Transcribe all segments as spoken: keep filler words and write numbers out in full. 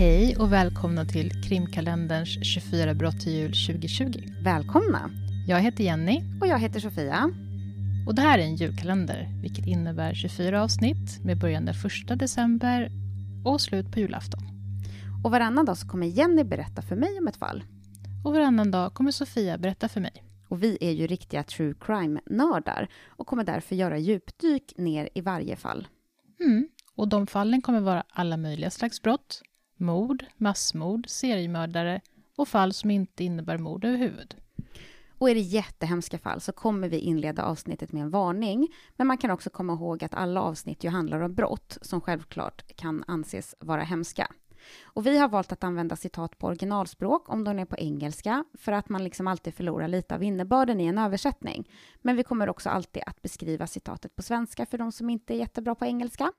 Hej och välkomna till Krimkalenderns tjugofyra brott till jul tjugohundratjugo. Välkomna! Jag heter Jenny. Och jag heter Sofia. Och det här är en julkalender, vilket innebär tjugofyra avsnitt med början den första december och slut på julafton. Och varannan dag så kommer Jenny berätta för mig om ett fall. Och varannan dag kommer Sofia berätta för mig. Och vi är ju riktiga true crime-nördar och kommer därför göra djupdyk ner i varje fall. Mm. Och de fallen kommer vara alla möjliga slags brott. Mord, massmord, seriemördare och fall som inte innebär mord överhuvud. Och är det jättehemska fall så kommer vi inleda avsnittet med en varning. Men man kan också komma ihåg att alla avsnitt ju handlar om brott som självklart kan anses vara hemska. Och vi har valt att använda citat på originalspråk om de är på engelska för att man liksom alltid förlorar lite av innebörden i en översättning. Men vi kommer också alltid att beskriva citatet på svenska för de som inte är jättebra på engelska.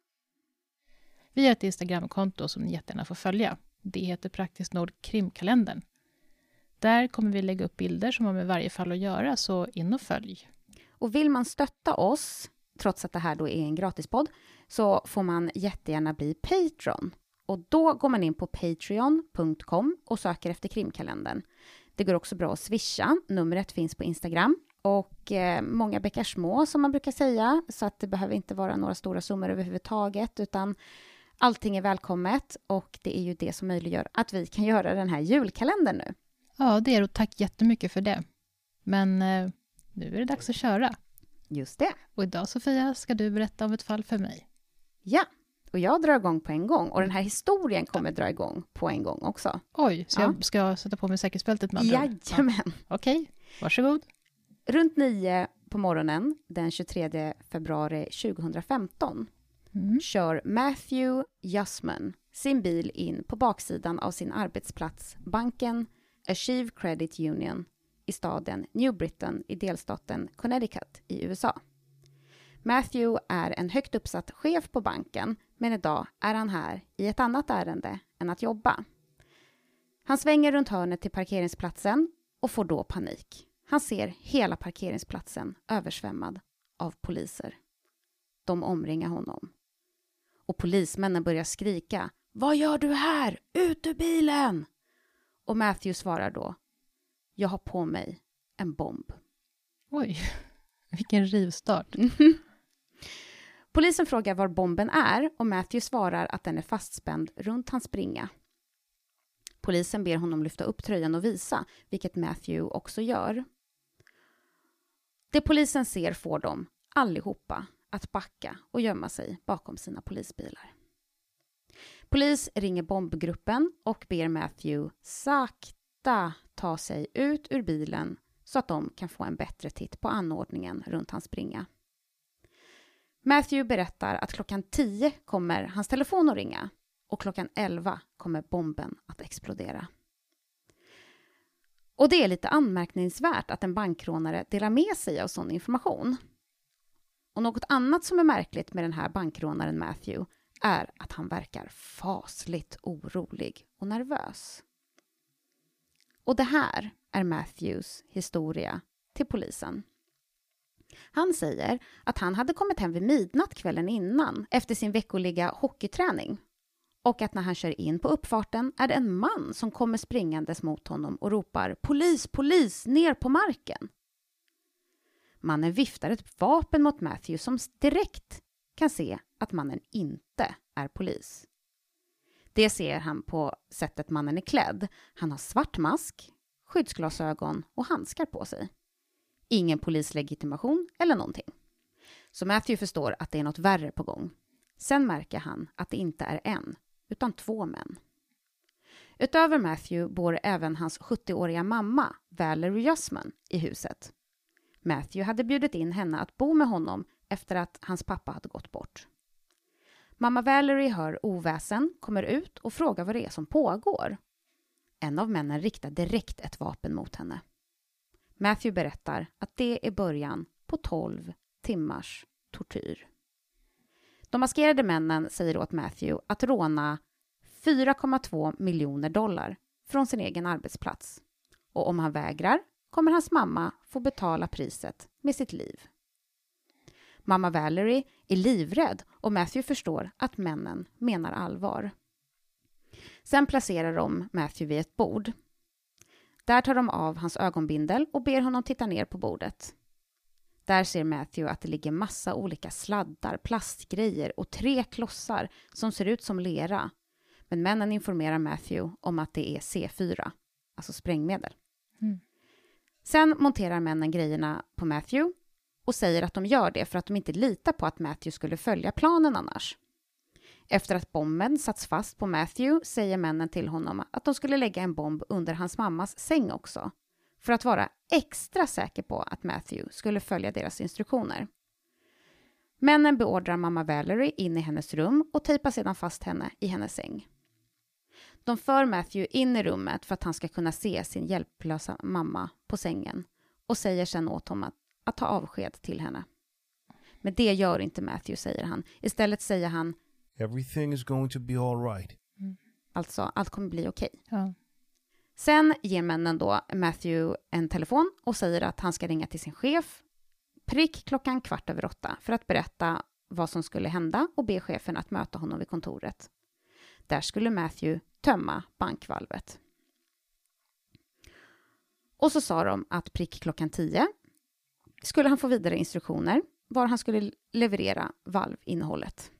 Vi har ett Instagramkonto som ni jättegärna får följa. Det heter Praktiskt Nord Krimkalendern. Där kommer vi lägga upp bilder som har med varje fall att göra, så in och följ. Och vill man stötta oss, trots att det här då är en gratispodd, så får man jättegärna bli Patreon. Och då går man in på patreon punkt com och söker efter Krimkalendern. Det går också bra att swisha, numret finns på Instagram. Och eh, många bäckar små som man brukar säga, så att det behöver inte vara några stora summor överhuvudtaget, utan allting är välkommet och det är ju det som möjliggör att vi kan göra den här julkalendern nu. Ja, det är och tack jättemycket för det. Men eh, nu är det dags att köra. Just det. Och idag, Sofia, ska du berätta om ett fall för mig. Ja, och jag drar igång på en gång. Och den här historien kommer dra igång på en gång också. Oj, så ja. jag ska sätta på mig säkerhetsbältet med andra ord? Jajamän. Ja. Okej, okay. Varsågod. Runt nio på morgonen den tjugotredje februari tjugohundrafemton mm. kör Matthew Yusman sin bil in på baksidan av sin arbetsplats, banken Achieve Credit Union i staden New Britain i delstaten Connecticut i U S A. Matthew är en högt uppsatt chef på banken, men idag är han här i ett annat ärende än att jobba. Han svänger runt hörnet till parkeringsplatsen och får då panik. Han ser hela parkeringsplatsen översvämmad av poliser. De omringar honom. Och polismännen börjar skrika: "Vad gör du här? Ut ur bilen!" Och Matthew svarar då: "Jag har på mig en bomb." Oj, vilken rivstart. Polisen frågar var bomben är och Matthew svarar att den är fastspänd runt hans springa. Polisen ber honom lyfta upp tröjan och visa, vilket Matthew också gör. Det polisen ser får dem allihopa att backa och gömma sig bakom sina polisbilar. Polis ringer bombgruppen och ber Matthew sakta ta sig ut ur bilen så att de kan få en bättre titt på anordningen runt hans springa. Matthew berättar att klockan tio kommer hans telefon att ringa och klockan elva kommer bomben att explodera. Och det är lite anmärkningsvärt att en bankrånare delar med sig av sån information. Och något annat som är märkligt med den här bankrånaren Matthew är att han verkar fasligt orolig och nervös. Och det här är Matthews historia till polisen. Han säger att han hade kommit hem vid midnatt kvällen innan efter sin veckoliga hockeyträning. Och att när han kör in på uppfarten är det en man som kommer springandes mot honom och ropar: "Polis, polis, ner på marken!" Mannen viftar ett vapen mot Matthew som direkt kan se att mannen inte är polis. Det ser han på sättet mannen är klädd. Han har svart mask, skyddsglasögon och handskar på sig. Ingen polislegitimation eller någonting. Så Matthew förstår att det är något värre på gång. Sen märker han att det inte är en, utan två män. Utöver Matthew bor även hans sjuttioåriga mamma, Valerie Yusman, i huset. Matthew hade bjudit in henne att bo med honom efter att hans pappa hade gått bort. Mamma Valerie hör oväsen, kommer ut och frågar vad det är som pågår. En av männen riktar direkt ett vapen mot henne. Matthew berättar att det är början på tolv timmars tortyr. De maskerade männen säger åt Matthew att råna fyra komma två miljoner dollar från sin egen arbetsplats. Och om han vägrar kommer hans mamma få betala priset med sitt liv. Mamma Valerie är livrädd och Matthew förstår att männen menar allvar. Sen placerar de Matthew vid ett bord. Där tar de av hans ögonbindel och ber honom titta ner på bordet. Där ser Matthew att det ligger massa olika sladdar, plastgrejer och tre klossar som ser ut som lera. Men männen informerar Matthew om att det är C fyra, alltså sprängmedel. Mm. Sen monterar männen grejerna på Matthew och säger att de gör det för att de inte litar på att Matthew skulle följa planen annars. Efter att bomben satts fast på Matthew säger männen till honom att de skulle lägga en bomb under hans mammas säng också, för att vara extra säker på att Matthew skulle följa deras instruktioner. Männen beordrar mamma Valerie in i hennes rum och tejpar sedan fast henne i hennes säng. De för Matthew in i rummet för att han ska kunna se sin hjälplösa mamma på sängen och säger sedan åt honom att, att ta avsked till henne. Men det gör inte Matthew, säger han. Istället säger han: Everything is going to be all right. Mm. Alltså, allt kommer bli okej. Ja. Sen ger männen då Matthew en telefon och säger att han ska ringa till sin chef prick klockan kvart över åtta för att berätta vad som skulle hända och be chefen att möta honom vid kontoret. Där skulle Matthew tömma bankvalvet. Och så sa de att prick klockan tio skulle han få vidare instruktioner var han skulle leverera valvinnehållet.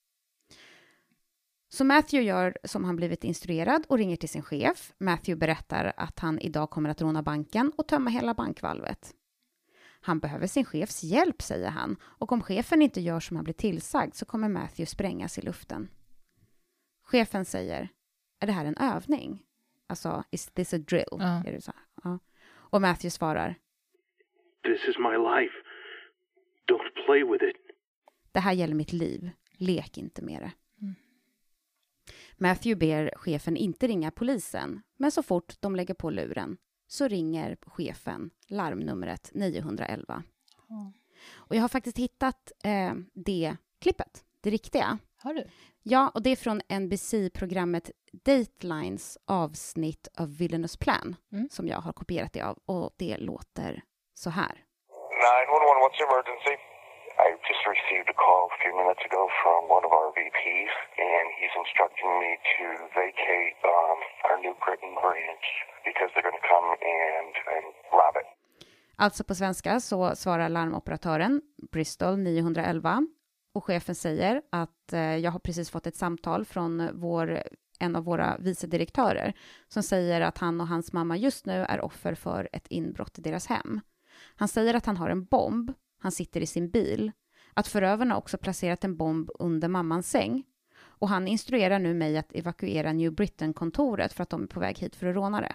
Så Matthew gör som han blivit instruerad och ringer till sin chef. Matthew berättar att han idag kommer att råna banken och tömma hela bankvalvet. Han behöver sin chefs hjälp, säger han. Och om chefen inte gör som han blir tillsagd så kommer Matthew sprängas i luften. Chefen säger: är det här en övning? Alltså, is this a drill? Ja. Är det så? Ja. Och Matthew svarar: This is my life. Don't play with it. det här gäller mitt liv. Lek inte med det. Mm. Matthew ber chefen inte ringa polisen. Men så fort de lägger på luren så ringer chefen larmnumret nio ett ett. Ja. Och jag har faktiskt hittat eh, det klippet. Det riktiga. Har du? Ja, och det är från N B C-programmet Datelines avsnitt av Villainous Plan. Mm. Som jag har kopierat det av. Och det låter så här. nine one one, what's the emergency? I just received a call a few minutes ago from one of our V Ps, and he's instructing me to vacate um, our New Britain branch because they're going to come and, and rob it. Alltså på svenska så svarar larmoperatören Bristol nio ett ett och chefen säger att eh, jag har precis fått ett samtal från vår, en av våra vicedirektörer som säger att han och hans mamma just nu är offer för ett inbrott i deras hem. Han säger att han har en bomb, han sitter i sin bil, att förövarna också placerat en bomb under mammans säng och han instruerar nu mig att evakuera New Britain-kontoret för att de är på väg hit för att råna det.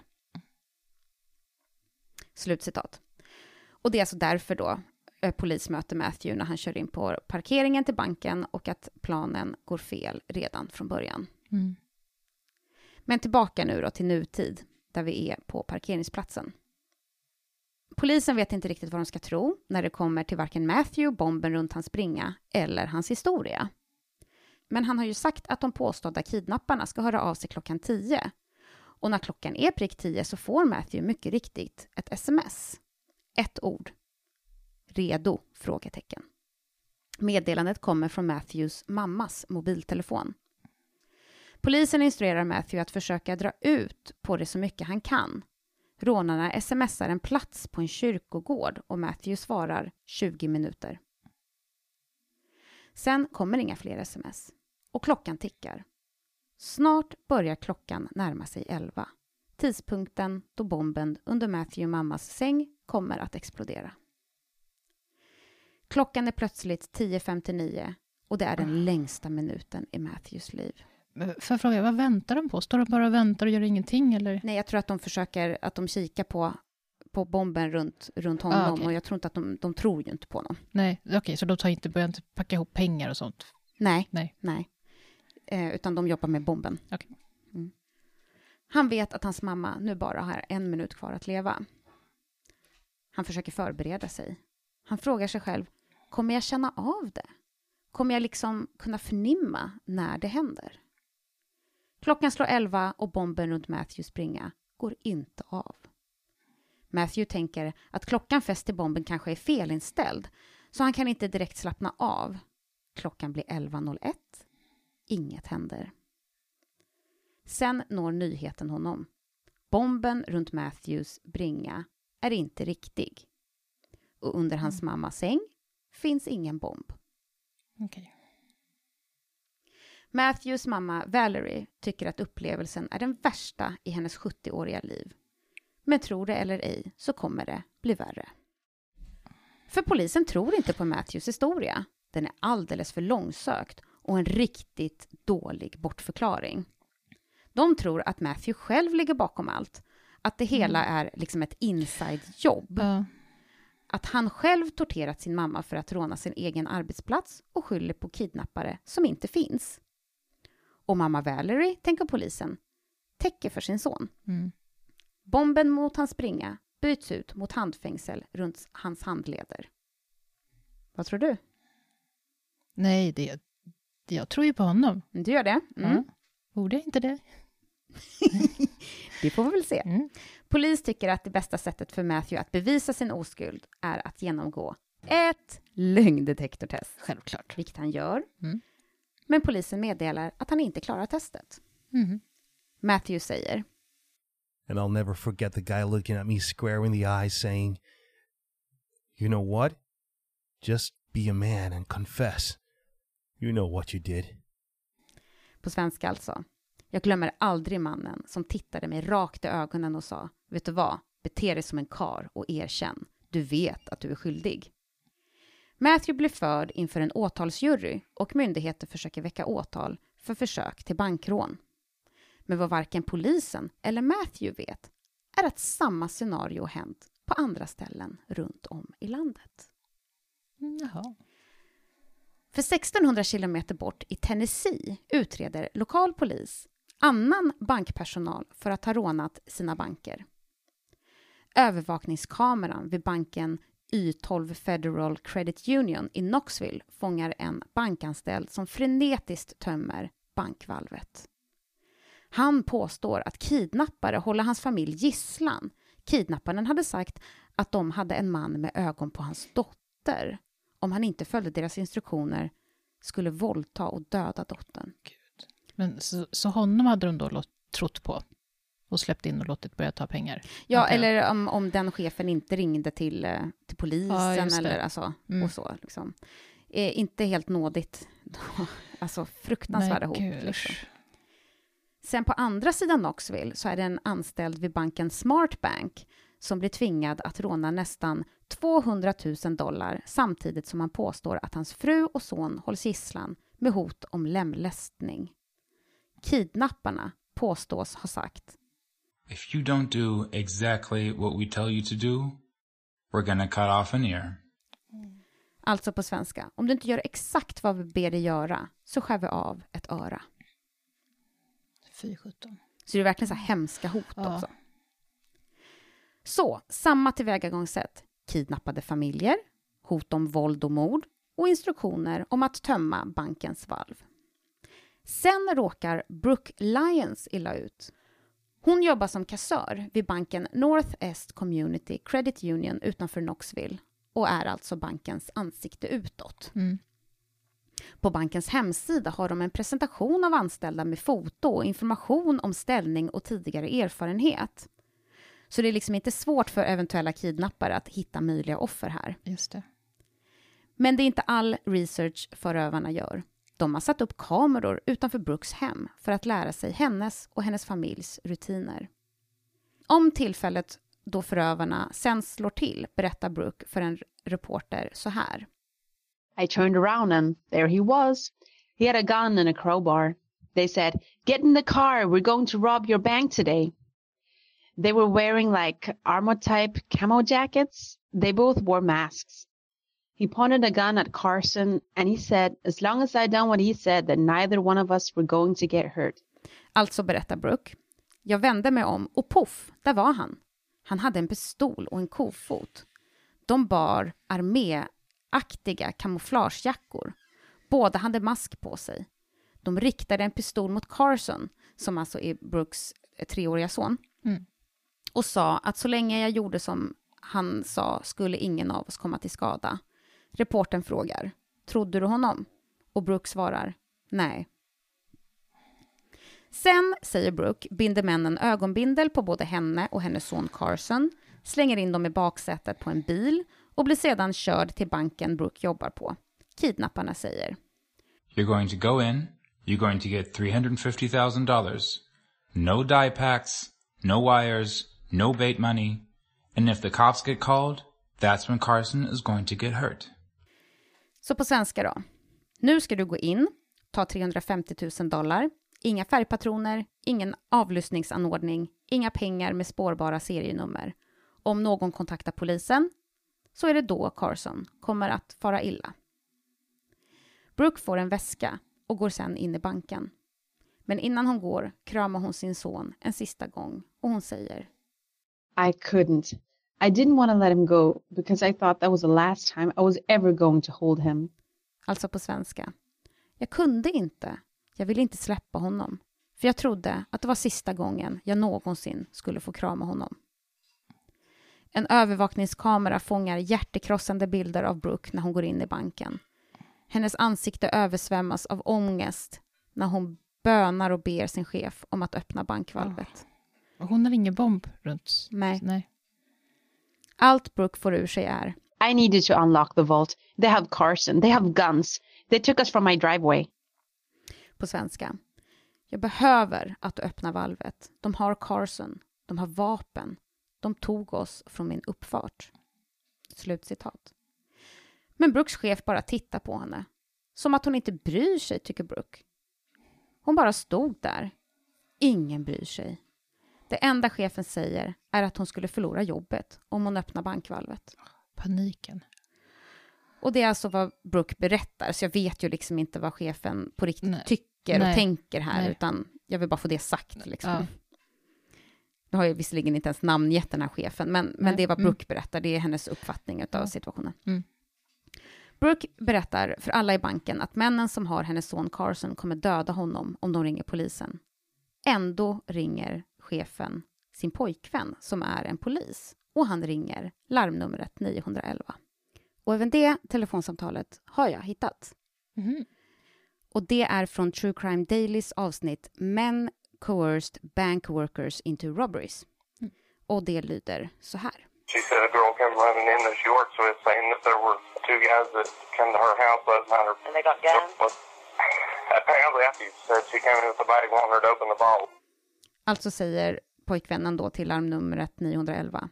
Slutcitat. Och det är alltså därför då eh, polis möter Matthew när han kör in på parkeringen till banken och att planen går fel redan från början. Mm. Men tillbaka nu då till nutid där vi är på parkeringsplatsen. Polisen vet inte riktigt vad de ska tro när det kommer till varken Matthew, bomben runt hans springa eller hans historia. Men han har ju sagt att de påstådda kidnapparna ska höra av sig klockan tio. Och när klockan är prick tio så får Matthew mycket riktigt ett sms. Ett ord. Redo? Frågetecken. Meddelandet kommer från Matthews mammas mobiltelefon. Polisen instruerar Matthew att försöka dra ut på det så mycket han kan. Rånarna smsar en plats på en kyrkogård och Matthew svarar tjugo minuter. Sen kommer inga fler sms och klockan tickar. Snart börjar klockan närma sig elva. Tidpunkten då bomben under Matthew mammas säng kommer att explodera. Klockan är plötsligt tio femtionio och det är den längsta minuten i Matthews liv. För jag fråga, vad väntar de på? Står de bara och väntar och gör ingenting? Eller? Nej, jag tror att de försöker, att de kikar på, på bomben runt, runt honom Ah, okay. och jag tror inte att de, de tror ju inte på honom. Nej, okej, okay, så de tar inte, börjar inte packa ihop pengar och sånt? Nej, Nej. nej. Eh, utan de jobbar med bomben. Okay. Mm. Han vet att hans mamma nu bara har en minut kvar att leva. Han försöker förbereda sig. Han frågar sig själv, kommer jag känna av det? Kommer jag liksom kunna förnimma när det händer? Klockan slår elva och bomben runt Matthews springa går inte av. Matthew tänker att klockan fäst till bomben kanske är felinställd så han kan inte direkt slappna av. Klockan blir elva noll ett. Inget händer. Sen når nyheten honom. Bomben runt Matthews bringa är inte riktig. Och under hans mm. mammas säng finns ingen bomb. Okej. Okay. Matthews mamma Valerie tycker att upplevelsen är den värsta i hennes sjuttioåriga liv. Men tror det eller ej så kommer det bli värre. För polisen tror inte på Matthews historia. Den är alldeles för långsökt och en riktigt dålig bortförklaring. De tror att Matthew själv ligger bakom allt. Att det hela är liksom ett inside-jobb. Mm. Att han själv torterat sin mamma för att råna sin egen arbetsplats och skyller på kidnappare som inte finns. Och mamma Valerie, tänker polisen, täcker för sin son. Mm. Bomben mot hans springa byts ut mot handfängsel runt hans handleder. Vad tror du? Nej, det, det, jag tror ju på honom. Du gör det? Mm. Ja. Borde jag inte det? Det får vi väl se. Mm. Polis tycker att det bästa sättet för Matthew att bevisa sin oskuld är att genomgå ett lögndetektortest. Självklart. Vilket han gör. Mm. Men polisen meddelar att han inte klarar testet. Mm. Matthew säger: And I'll never forget the guy looking at me square in the eyes saying, "You know what? Just be a man and confess. You know what you did." På svenska alltså. Jag glömmer aldrig mannen som tittade mig rakt i ögonen och sa: vet du vad? Bete dig som en kar och erkänn. Du vet att du är skyldig. Matthew blir förd inför en åtalsjury och myndigheter försöker väcka åtal för försök till bankrån. Men vad varken polisen eller Matthew vet är att samma scenario hänt på andra ställen runt om i landet. Jaha. För sextonhundra kilometer bort i Tennessee utreder lokal polis annan bankpersonal för att ha rånat sina banker. Övervakningskameran vid banken Y tolv Federal Credit Union i Knoxville fångar en bankanställd som frenetiskt tömmer bankvalvet. Han påstår att kidnappare håller hans familj gisslan. Kidnapparen hade sagt att de hade en man med ögon på hans dotter. Om han inte följde deras instruktioner skulle våldta och döda dottern. Gud. Men så, så honom hade de då låt, trott på och släppt in och låtit börja ta pengar? Ja, okay. Eller om, om den chefen inte ringde till, till polisen ja, eller alltså, mm. och så. Liksom. Eh, inte helt nådigt. Alltså fruktansvärda hot. Liksom. Sen på andra sidan Knoxville så är det en anställd vid banken Smart Bank som blir tvingad att råna nästan tvåhundratusen dollar samtidigt som han påstår att hans fru och son hålls gisslan med hot om lemlästning. Kidnapparna påstås ha sagt: If you don't do exactly what we tell you to do, we're gonna cut off an ear. Alltså på svenska, om du inte gör exakt vad vi ber dig göra så skär vi av ett öra. fy sjutton. Så det är verkligen så här hemska hot ja. också. Så, samma tillvägagångssätt. Kidnappade familjer, hot om våld och mord och instruktioner om att tömma bankens valv. Sen råkar Brooke Lyons illa ut. Hon jobbar som kassör vid banken Northeast Community Credit Union utanför Knoxville och är alltså bankens ansikte utåt. Mm. På bankens hemsida har de en presentation av anställda med foto och information om ställning och tidigare erfarenhet. Så det är liksom inte svårt för eventuella kidnappare att hitta möjliga offer här. Just det. Men det är inte all research förövarna gör. De har satt upp kameror utanför Brooks hem för att lära sig hennes och hennes familjs rutiner. Om tillfället då förövarna sen slår till berättar Brooke för en reporter så här. I turned around and there he was. He had a gun and a crowbar. They said, "Get in the car, we're going to rob your bank today." They were wearing like armor-type camo jackets. They both wore masks. He pointed a gun at Carson and he said, as long as I done what he said, that neither one of us were going to get hurt. Alltså berättar Brooke. Jag vände mig om och puff, där var han. Han hade en pistol och en kofot. De bar arméaktiga kamouflagejackor. Båda hade mask på sig. De riktade en pistol mot Carson, som alltså är Brooks treåriga son. Mm. Och sa att så länge jag gjorde som han sa skulle ingen av oss komma till skada. Reporten frågar, trodde du honom? Och Brooke svarar, nej. Sen, säger Brooke, binder männen ögonbindel på både henne och hennes son Carson, slänger in dem i baksätet på en bil och blir sedan körd till banken Brooke jobbar på. Kidnapparna säger: You're going to go in, you're going to get three hundred fifty thousand dollars. No die packs, no wires, no bait money. And if the cops get called, that's when Carson is going to get hurt. Så på svenska då. Nu ska du gå in, ta trehundrafemtio tusen dollar, inga färgpatroner, ingen avlyssningsanordning, inga pengar med spårbara serienummer. Om någon kontaktar polisen så är det då Carson kommer att fara illa. Brooke får en väska och går sedan in i banken. Men innan hon går kramar hon sin son en sista gång och hon säger: I couldn't. I didn't want to let him go because I thought that was the last time I was ever going to hold him. Alltså på svenska. Jag kunde inte. Jag ville inte släppa honom. För jag trodde att det var sista gången jag någonsin skulle få krama honom. En övervakningskamera fångar hjärtekrossande bilder av Brooke när hon går in i banken. Hennes ansikte översvämmas av ångest när hon bönar och ber sin chef om att öppna bankvalvet. Och hon har ingen bomb runt. Nej. Nej. Allt Brooke får ur sig är: I needed to unlock the vault. They have Carson. They have guns. They took us from my driveway. På svenska. Jag behöver att du öppnar valvet. De har Carson. De har vapen. De tog oss från min uppfart. Slutcitat. Men Brookes chef bara tittar på henne. Som att hon inte bryr sig, tycker Brooke. Hon bara stod där. Ingen bryr sig. Det enda chefen säger är att hon skulle förlora jobbet om hon öppnar bankvalvet. Paniken. Och det är alltså vad Brooke berättar. Så jag vet ju liksom inte vad chefen på riktigt Nej. tycker Nej. och tänker här. Nej. Utan jag vill bara få det sagt. Liksom. Ja. Nu har jag visserligen inte ens namngett den här chefen. Men, men det är vad Mm. Brooke berättar. Det är hennes uppfattning av Ja. situationen. Mm. Brooke berättar för alla i banken att männen som har hennes son Carson kommer döda honom om de ringer polisen. Ändå ringer chefen sin pojkvän som är en polis. Och han ringer larmnumret nio ett ett. Och även det telefonsamtalet har jag hittat. Mhm. Och det är från True Crime Dailys avsnitt Men Coerced Bank Workers into Robberies. Mm. Och det lyder så här. She said a girl came running in that she works with saying that there were two guys that came to her house last night. And they got guns? Apparently, she said she came in with a bag wanting her to open the vault. Alltså säger pojkvännen då till larmnumret nio ett ett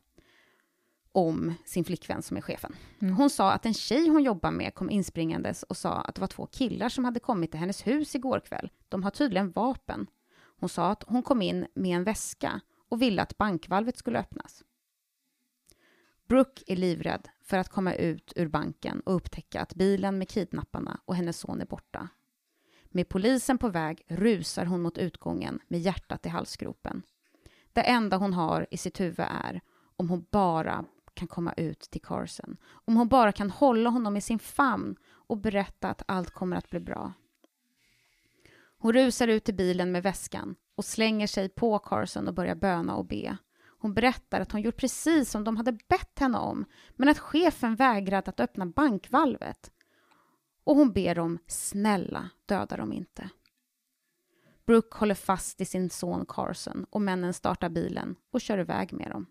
om sin flickvän som är chefen. Mm. Hon sa att en tjej hon jobbar med kom inspringandes och sa att det var två killar som hade kommit till hennes hus igår kväll. De har tydligen vapen. Hon sa att hon kom in med en väska och ville att bankvalvet skulle öppnas. Brooke är livrädd för att komma ut ur banken och upptäcka att bilen med kidnapparna och hennes son är borta. Med polisen på väg rusar hon mot utgången med hjärtat i halsgropen. Det enda hon har i sitt huvud är om hon bara kan komma ut till Carson. Om hon bara kan hålla honom i sin famn och berätta att allt kommer att bli bra. Hon rusar ut till bilen med väskan och slänger sig på Carson och börjar böna och be. Hon berättar att hon gjort precis som de hade bett henne om, men att chefen vägrade att öppna bankvalvet. Och hon ber dem, snälla, döda dem inte. Brooke håller fast i sin son Carson och männen startar bilen och kör iväg med dem.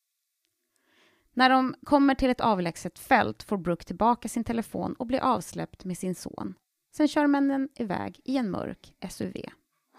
När de kommer till ett avlägset fält får Brooke tillbaka sin telefon och blir avsläppt med sin son. Sen kör männen iväg i en mörk S U V.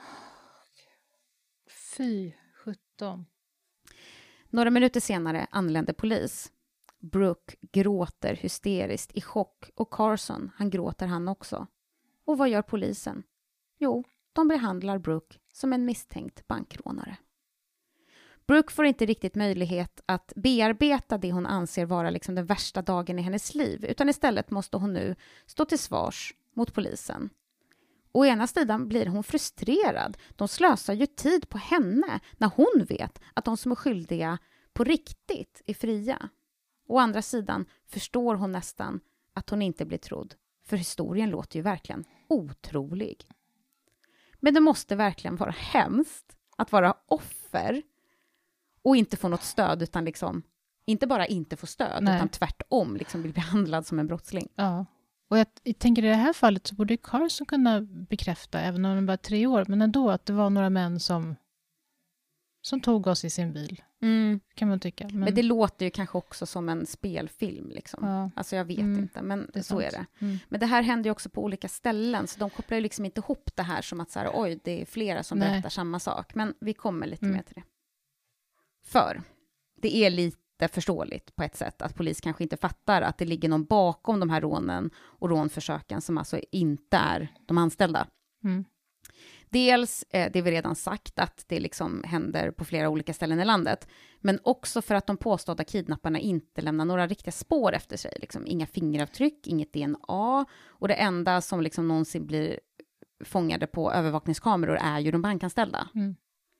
Fy sjutton. Några minuter senare anländer polis. Brooke gråter hysteriskt i chock och Carson, han gråter han också. Och vad gör polisen? Jo, de behandlar Brooke som en misstänkt bankrånare. Brooke får inte riktigt möjlighet att bearbeta det hon anser vara liksom den värsta dagen i hennes liv, utan istället måste hon nu stå till svars mot polisen. Å ena sidan blir hon frustrerad. De slösar ju tid på henne när hon vet att de som är skyldiga på riktigt är fria. Å andra sidan förstår hon nästan att hon inte blir trodd, för historien låter ju verkligen otrolig. Men det måste verkligen vara hemskt att vara offer och inte få något stöd, utan liksom inte bara inte få stöd, Nej. utan tvärtom liksom bli behandlad som en brottsling. Ja. Och jag, jag tänker i det här fallet så borde Carson kunna bekräfta, även om han var tre år, men ändå att det var några män som, som tog oss i sin bil. Mm. Kan man tycka. Men, Men det låter ju kanske också som en spelfilm. Liksom. Ja. Alltså jag vet Mm. inte, men Det är så sant. är det. Mm. Men det här händer ju också på olika ställen, så de kopplar ju liksom inte ihop det här som att så här, oj, det är flera som Nej. berättar samma sak. Men vi kommer lite Mm. mer till det. För det är lite förståeligt på ett sätt att polis kanske inte fattar att det ligger någon bakom de här rånen och rånförsöken som alltså inte är de anställda. Mm. Dels, eh, det vi redan sagt, att det liksom händer på flera olika ställen i landet. Men också för att de påstådda kidnapparna inte lämnar några riktiga spår efter sig. Liksom, inga fingeravtryck, inget D N A. Och det enda som liksom någonsin blir fångade på övervakningskameror är ju de bankanställda. Mm.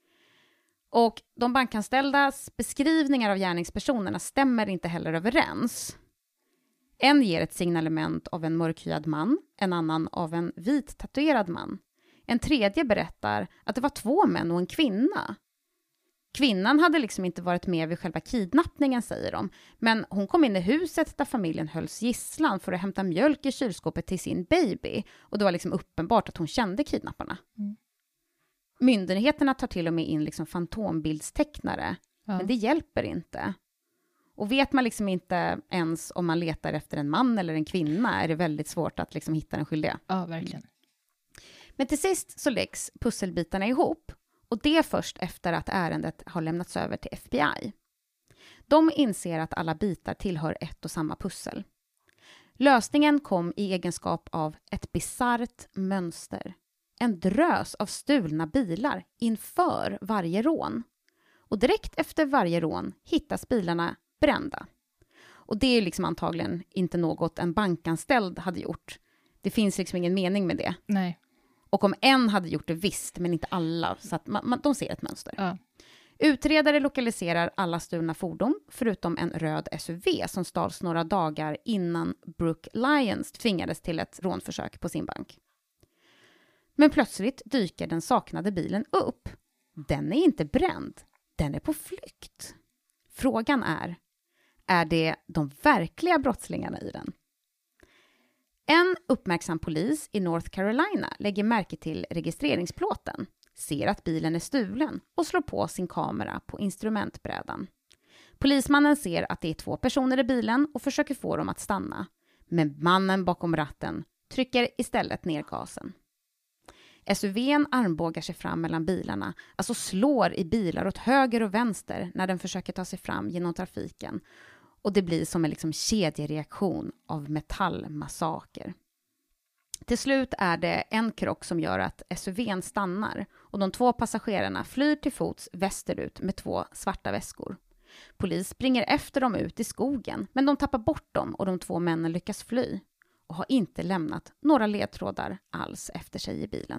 Och de bankanställdas beskrivningar av gärningspersonerna stämmer inte heller överens. En ger ett signalement av en mörkhyad man, en annan av en vit tatuerad man. En tredje berättar att det var två män och en kvinna. Kvinnan hade liksom inte varit med vid själva kidnappningen, säger de. Men hon kom in i huset där familjen hölls gisslan för att hämta mjölk i kylskåpet till sin baby. Och det var liksom uppenbart att hon kände kidnapparna. Mm. Myndigheterna tar till och med in liksom fantombildstecknare. Ja. Men det hjälper inte. Och vet man liksom inte ens om man letar efter en man eller en kvinna är det väldigt svårt att liksom hitta den skyldiga. ja, verkligen. Men till sist så läggs pusselbitarna ihop. Och det först efter att ärendet har lämnats över till F B I. De inser att alla bitar tillhör ett och samma pussel. Lösningen kom i egenskap av ett bisarrt mönster. En drös av stulna bilar inför varje rån. Och direkt efter varje rån hittas bilarna brända. Och det är liksom antagligen inte något en bankanställd hade gjort. Det finns liksom ingen mening med det. Nej. Och om en hade gjort det visst, men inte alla. Så att man, man, de ser ett mönster. Ja. Utredare lokaliserar alla stulna fordon, förutom en röd S U V som stals några dagar innan Brooke Lyons tvingades till ett rånförsök på sin bank. Men plötsligt dyker den saknade bilen upp. Den är inte bränd, den är på flykt. Frågan är, är det de verkliga brottslingarna i den? En uppmärksam polis i North Carolina lägger märke till registreringsplåten, ser att bilen är stulen och slår på sin kamera på instrumentbrädan. Polismannen ser att det är två personer i bilen och försöker få dem att stanna. Men mannen bakom ratten trycker istället ner gasen. S U V:n armbågar sig fram mellan bilarna, alltså slår i bilar åt höger och vänster när den försöker ta sig fram genom trafiken. Och det blir som en liksom kedjereaktion av metallmassaker. Till slut är det en krock som gör att S U V:n stannar och de två passagerarna flyr till fots västerut med två svarta väskor. Polis springer efter dem ut i skogen, men de tappar bort dem och de två männen lyckas fly och har inte lämnat några ledtrådar alls efter sig i bilen.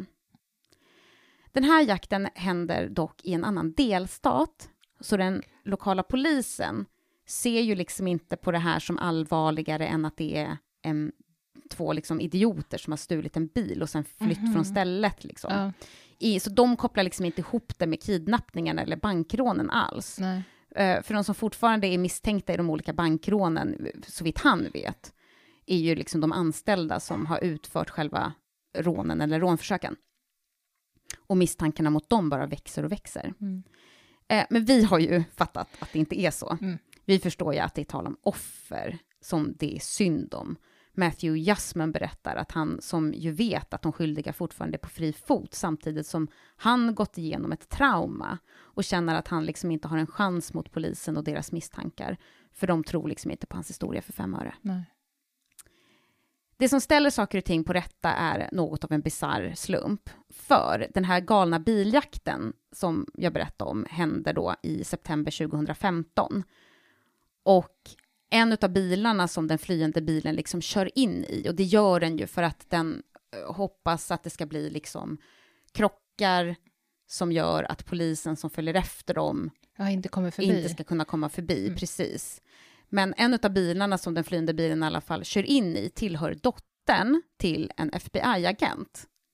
Den här jakten händer dock i en annan delstat, så den lokala polisen ser ju liksom inte på det här som allvarligare än att det är en, två liksom idioter som har stulit en bil och sen flytt mm-hmm. från stället. Liksom. Ja. I, så de kopplar liksom inte ihop det med kidnappningen eller bankrånen alls. Nej. Uh, för de som fortfarande är misstänkta i de olika bankrånen, så vitt han vet, är ju liksom de anställda som har utfört själva rånen eller rånförsöken. Och misstankarna mot dem bara växer och växer. Mm. Uh, men vi har ju fattat att det inte är så. Mm. Vi förstår ju att det är tal om offer som det är synd om. Matthew Jasman berättar att han som ju vet att de skyldiga fortfarande är på fri fot samtidigt som han gått igenom ett trauma och känner att han liksom inte har en chans mot polisen och deras misstankar. För de tror liksom inte på hans historia för fem öre. Nej. Det som ställer saker och ting på rätta är något av en bizarr slump. För den här galna biljakten som jag berättade om hände då i september tjugohundrafemton. Och en av bilarna som den flyende bilen liksom kör in i, och det gör den ju för att den hoppas att det ska bli liksom krockar som gör att polisen som följer efter dem Ja, inte kommer förbi. inte ska kunna komma förbi, Mm. precis. Men en av bilarna som den flyende bilen i alla fall kör in i tillhör dottern till en F B I-agent.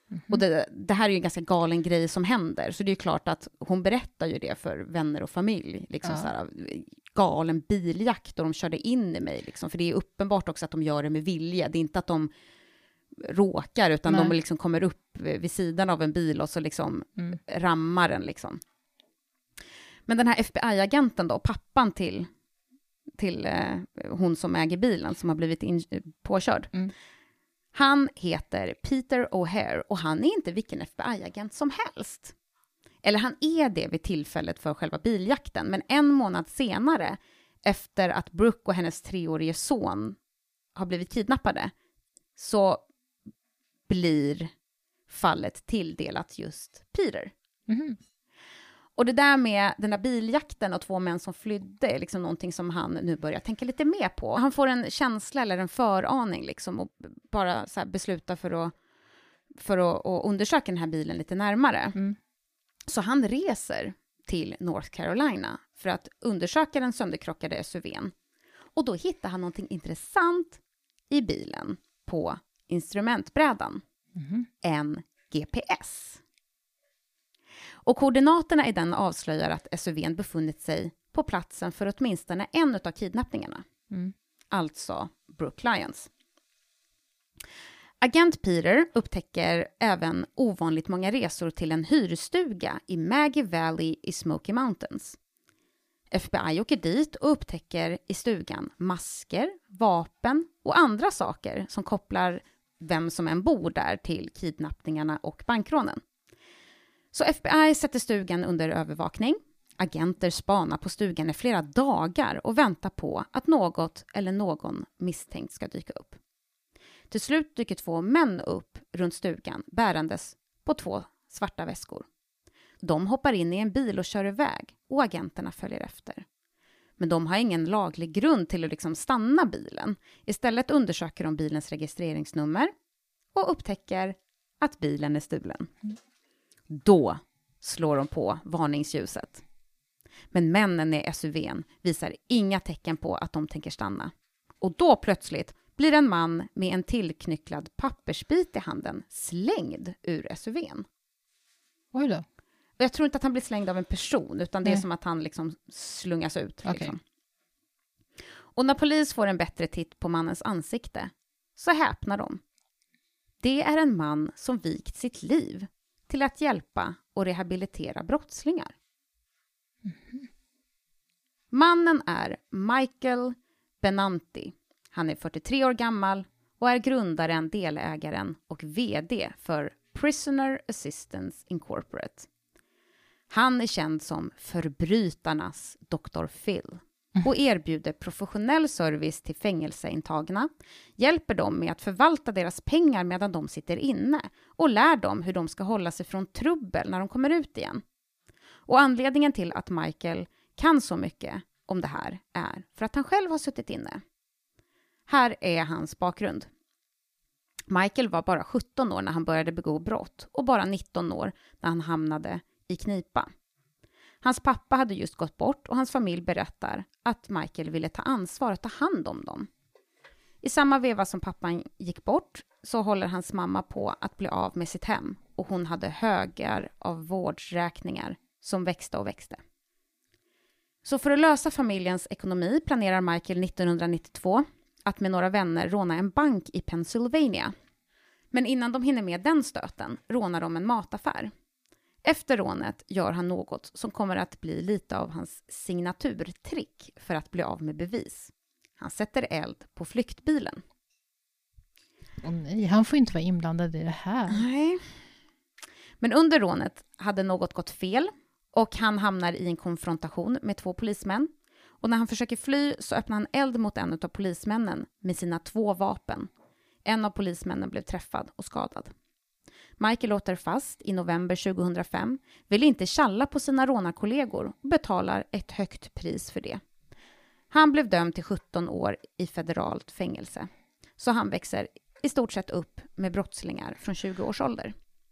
Mm-hmm. Och det, det här är ju en ganska galen grej som händer. Så det är ju klart att hon berättar ju det för vänner och familj. Liksom Ja. så här, galen biljakt och de körde in i mig. Liksom. För det är uppenbart också att de gör det med vilja. Det är inte att de råkar utan Nej. de liksom kommer upp vid sidan av en bil och så liksom Mm. rammar den liksom. Men den här F B I-agenten då, pappan till, till eh, hon som äger bilen som har blivit in, påkörd. Mm. Han heter Peter O'Hare och han är inte vilken F B I-agent som helst. Eller han är det vid tillfället för själva biljakten. Men en månad senare, efter att Brooke och hennes treårige son har blivit kidnappade, så blir fallet tilldelat just Peter. Mhm. Och det där med den där biljakten och två män som flydde är liksom någonting som han nu börjar tänka lite mer på. Han får en känsla eller en föraning liksom och bara så här besluta för att, för att, att undersöka den här bilen lite närmare. Mm. Så han reser till North Carolina för att undersöka den sönderkrockade S U V:n. Och då hittar han någonting intressant i bilen på instrumentbrädan. Mhm. En G P S. Och koordinaterna i den avslöjar att S U V:n befunnit sig på platsen för åtminstone en av kidnappningarna. Mm. Alltså Brooke Lyons. Agent Peter upptäcker även ovanligt många resor till en hyrstuga i Maggie Valley i Smoky Mountains. F B I åker dit och upptäcker i stugan masker, vapen och andra saker som kopplar vem som än bor där till kidnappningarna och bankrånen. Så F B I sätter stugan under övervakning. Agenter spanar på stugan i flera dagar och väntar på att något eller någon misstänkt ska dyka upp. Till slut dyker två män upp runt stugan bärandes på två svarta väskor. De hoppar in i en bil och kör iväg och agenterna följer efter. Men de har ingen laglig grund till att liksom stanna bilen. Istället undersöker de bilens registreringsnummer och upptäcker att bilen är stulen. Då slår de på varningsljuset. Men männen i S U V:n visar inga tecken på att de tänker stanna. Och då plötsligt blir en man med en tillknycklad pappersbit i handen slängd ur S U V:n. Oj då. Och jag tror inte att han blir slängd av en person, utan det är Nej. som att han liksom slungas ut. Okej. Liksom. Och när polis får en bättre titt på mannens ansikte så häpnar de. Det är en man som vikt sitt liv till att hjälpa och rehabilitera brottslingar. Mm-hmm. Mannen är Michael Benanti. Han är fyrtiotre år gammal och är grundaren, delägaren och vd för Prisoner Assistance Incorporated. Han är känd som förbrytarnas doktor Phil och erbjuder professionell service till fängelseintagna, hjälper dem med att förvalta deras pengar medan de sitter inne och lär dem hur de ska hålla sig från trubbel när de kommer ut igen. Och anledningen till att Michael kan så mycket om det här är för att han själv har suttit inne. Här är hans bakgrund. Michael var bara sjutton år när han började begå brott och bara nitton år när han hamnade i knipa. Hans pappa hade just gått bort och hans familj berättar att Michael ville ta ansvar och ta hand om dem. I samma veva som pappan gick bort så håller hans mamma på att bli av med sitt hem och hon hade högar av vårdräkningar som växte och växte. Så för att lösa familjens ekonomi planerar Michael nittonhundranittiotvå att med några vänner råna en bank i Pennsylvania. Men innan de hinner med den stöten rånar de en mataffär. Efter rånet gör han något som kommer att bli lite av hans signaturtrick för att bli av med bevis. Han sätter eld på flyktbilen. Åh nej, han får inte vara inblandad i det här. Nej. Men under rånet hade något gått fel och han hamnar i en konfrontation med två polismän. Och när han försöker fly så öppnar han eld mot en av polismännen med sina två vapen. En av polismännen blev träffad och skadad. Michael åter fast i november tjugohundrafem, vill inte tjalla på sina rånarkollegor och betalar ett högt pris för det. Han blev dömd till sjutton år i federalt fängelse. Så han växer i stort sett upp med brottslingar från tjugo års ålder.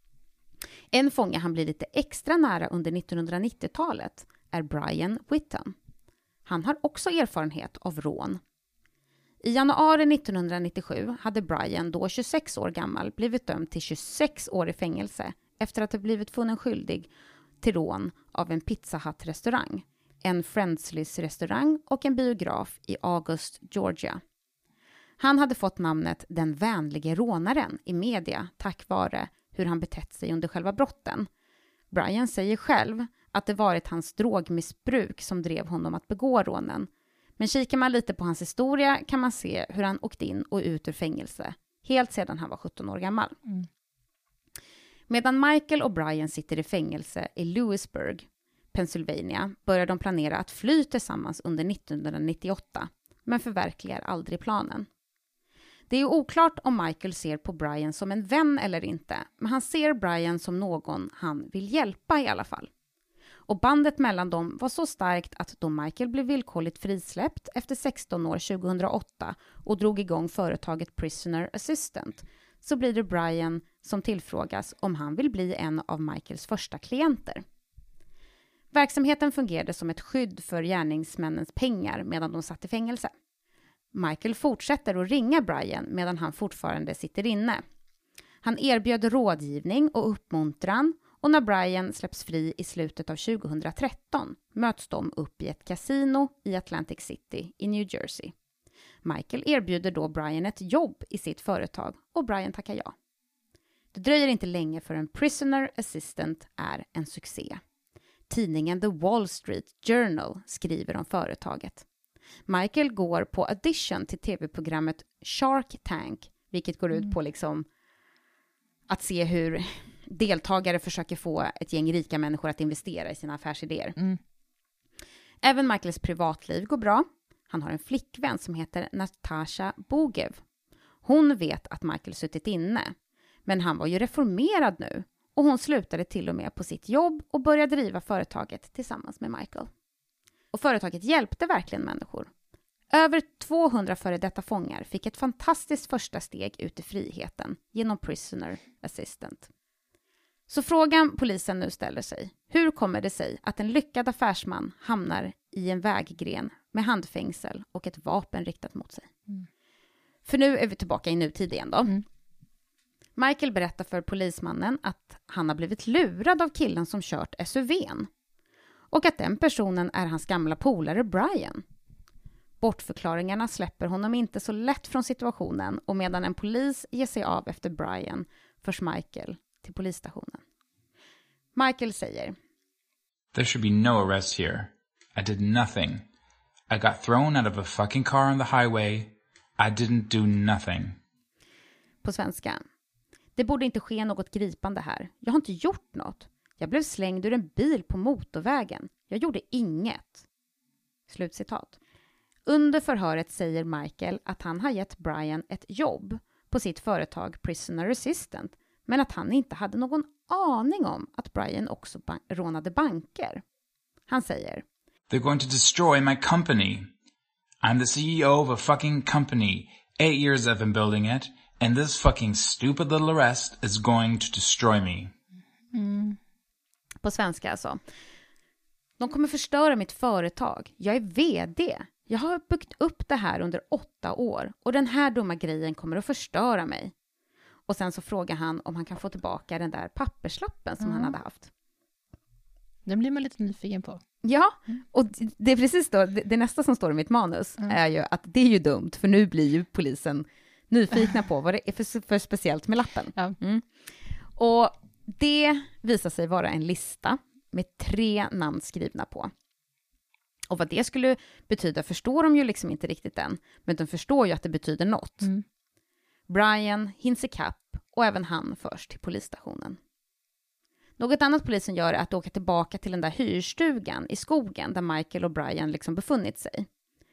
En fånge han blir lite extra nära under nittonhundranittiotalet är Brian Whitton. Han har också erfarenhet av rån. I januari nittonhundranittiosju hade Brian, då tjugosex år gammal, blivit dömd till tjugosex år i fängelse efter att ha blivit funnen skyldig till rån av en Pizza Hut-restaurang, en Friendly's-restaurang och en biograf i August, Georgia. Han hade fått namnet den vänlige rånaren i media tack vare hur han betett sig under själva brotten. Brian säger själv att det varit hans drogmissbruk som drev honom att begå rånen. Men kikar man lite på hans historia kan man se hur han åkt in och ut ur fängelse, helt sedan han var sjutton år gammal. Mm. Medan Michael och Brian sitter i fängelse i Lewisburg, Pennsylvania, börjar de planera att fly tillsammans under nittonhundranittioåtta, men förverkligar aldrig planen. Det är oklart om Michael ser på Brian som en vän eller inte, men han ser Brian som någon han vill hjälpa i alla fall. Och bandet mellan dem var så starkt att då Michael blev villkorligt frisläppt efter sexton år tjugohundraåtta och drog igång företaget Prisoner Assistant, så blir det Brian som tillfrågas om han vill bli en av Michaels första klienter. Verksamheten fungerade som ett skydd för gärningsmännens pengar medan de satt i fängelse. Michael fortsätter att ringa Brian medan han fortfarande sitter inne. Han erbjöd rådgivning och uppmuntran, och när Brian släpps fri i slutet av tjugohundratretton möts de upp i ett kasino i Atlantic City i New Jersey. Michael erbjuder då Brian ett jobb i sitt företag och Brian tackar ja. Det dröjer inte länge förrän Prisoner Assistant är en succé. Tidningen The Wall Street Journal skriver om företaget. Michael går på audition till tv-programmet Shark Tank, vilket går ut på liksom att se hur deltagare försöker få ett gäng rika människor att investera i sina affärsidéer. Mm. Även Michaels privatliv går bra. Han har en flickvän som heter Natasha Bogev. Hon vet att Michael suttit inne, men han var ju reformerad nu och hon slutade till och med på sitt jobb och började driva företaget tillsammans med Michael. Och företaget hjälpte verkligen människor. Över tvåhundra före detta fångar fick ett fantastiskt första steg ut i friheten genom Prisoner Assistant. Så frågan polisen nu ställer sig: hur kommer det sig att en lyckad affärsman hamnar i en väggren med handfängsel och ett vapen riktat mot sig? Mm. För nu är vi tillbaka i nutid igen då. Mm. Michael berättar för polismannen att han har blivit lurad av killen som kört S U V:n. Och att den personen är hans gamla polare Brian. Bortförklaringarna släpper honom inte så lätt från situationen, och medan en polis ger sig av efter Brian förs Michael till polisstationen. Michael säger: There should be no arrest here. I did nothing. I got thrown out of a fucking car on the highway. I didn't do nothing. På svenska: det borde inte ske något gripande här. Jag har inte gjort något. Jag blev slängd ur en bil på motorvägen. Jag gjorde inget. Slutcitat. Under förhöret säger Michael att han har gett Brian ett jobb på sitt företag Prisoner Assistant, men att han inte hade någon aning om att Brian också ba- rånade banker. Han säger: They're going to destroy my company. I'm the C E O of a fucking company. Eight years I've been building it, and this fucking stupid little arrest is going to destroy me. Mm. På svenska alltså: de kommer förstöra mitt företag. Jag är vd. Jag har byggt upp det här under åtta år och den här dumma grejen kommer att förstöra mig. Och sen så frågar han om han kan få tillbaka den där papperslappen som mm. han hade haft. Den blir man lite nyfiken på. Ja, och det är precis då, det, det nästa som står i mitt manus mm. är ju att det är ju dumt, för nu blir ju polisen nyfikna på vad det är för, för speciellt med lappen. Ja. Mm. Och det visar sig vara en lista med tre namn skrivna på. Och vad det skulle betyda förstår de ju liksom inte riktigt än, men de förstår ju att det betyder något. Mm. Brian hinns ikapp och även han förs till polisstationen. Något annat polisen gör är att åka tillbaka till den där hyrstugan i skogen där Michael och Brian liksom befunnit sig.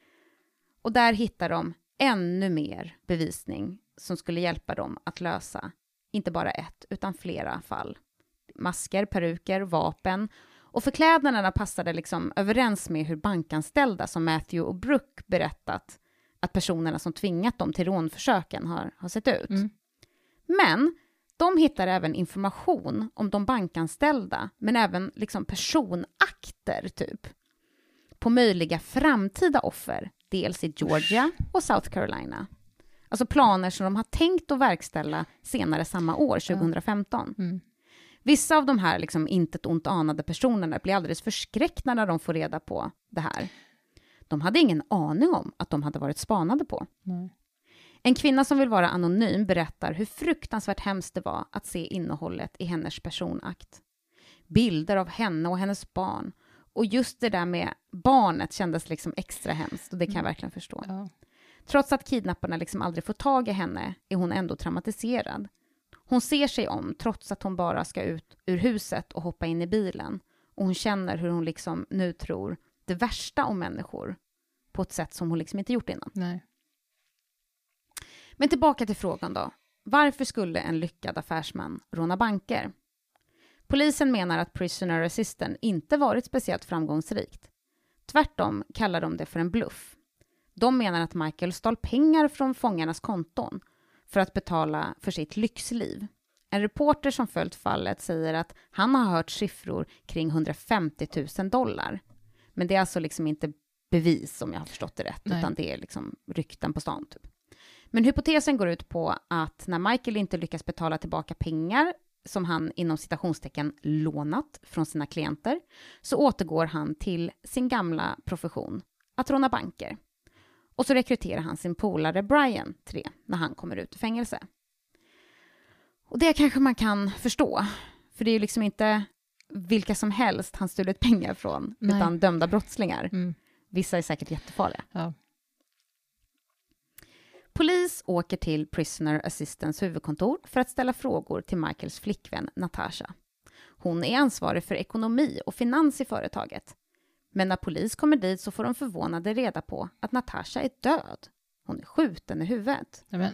Och där hittar de ännu mer bevisning som skulle hjälpa dem att lösa inte bara ett utan flera fall. Masker, peruker, vapen, och förklädnaderna passade liksom överens med hur bankanställda som Matthew och Brooke berättat att personerna som tvingat dem till rånförsöken har, har sett ut. Mm. Men de hittar även information om de bankanställda, men även liksom personakter typ. på möjliga framtida offer, dels i Georgia och South Carolina. Alltså planer som de har tänkt att verkställa senare samma år, tjugohundrafemton. Mm. Vissa av de här liksom intet ont anade personerna blir alldeles förskräckta när de får reda på det här. De hade ingen aning om att de hade varit spanade på. Nej. En kvinna som vill vara anonym berättar hur fruktansvärt hemskt det var att se innehållet i hennes personakt. Bilder av henne och hennes barn. Och just det där med barnet kändes liksom extra hemskt, och det kan jag verkligen förstå. Ja. Trots att kidnapparna liksom aldrig får tag i henne är hon ändå traumatiserad. Hon ser sig om trots att hon bara ska ut ur huset och hoppa in i bilen. Och hon känner hur hon liksom nu tror det värsta om människor på ett sätt som hon liksom inte gjort innan. Nej. Men tillbaka till frågan då. Varför skulle en lyckad affärsman råna banker? Polisen menar att Prisoner Assistant inte varit speciellt framgångsrikt. Tvärtom kallar de det för en bluff. De menar att Michael stal pengar från fångarnas konton för att betala för sitt lyxliv. En reporter som följt fallet säger att han har hört siffror kring hundrafemtio tusen dollar. Men det är alltså liksom inte bevis, om jag har förstått det rätt. Nej. Utan det är liksom rykten på stan typ. Men hypotesen går ut på att när Michael inte lyckas betala tillbaka pengar som han inom citationstecken lånat från sina klienter, så återgår han till sin gamla profession, att råna banker. Och så rekryterar han sin polare Brian till det när han kommer ut ur fängelse. Och det kanske man kan förstå, för det är ju liksom inte vilka som helst han stulit pengar från, Nej. utan dömda brottslingar. Mm. Vissa är säkert jättefarliga. Ja. Polis åker till Prisoner Assistants huvudkontor för att ställa frågor till Michaels flickvän Natasha. Hon är ansvarig för ekonomi och finans i företaget. Men när polis kommer dit så får de förvånade reda på att Natasha är död. Hon är skjuten i huvudet. Amen.